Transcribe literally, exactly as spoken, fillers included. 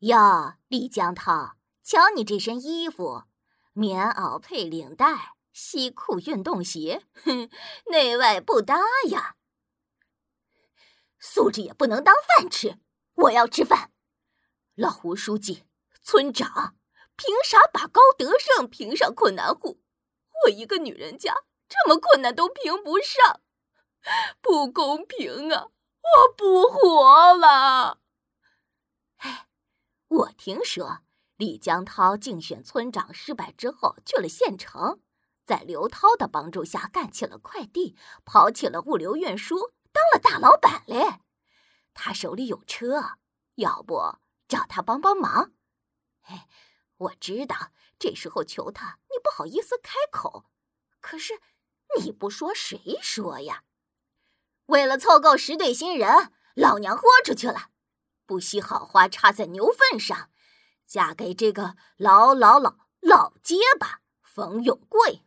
哟，李江涛，瞧你这身衣服，棉袄配领带，西裤运动鞋，哼，内外不搭呀。素质也不能当饭吃，我要吃饭。老胡书记、村长，凭啥把高德胜评上困难户？我一个女人家，这么困难都评不上，不公平啊！我不活了。哎，我听说李江涛竞选村长失败之后去了县城，在刘涛的帮助下干起了快递，跑起了物流运输，当了大老板嘞。他手里有车，要不找他帮帮忙？哎，我知道这时候求他你不好意思开口，可是你不说谁说呀？为了凑够十对新人，老娘豁出去了，不惜好花插在牛粪上，嫁给这个老老老老结巴冯永贵。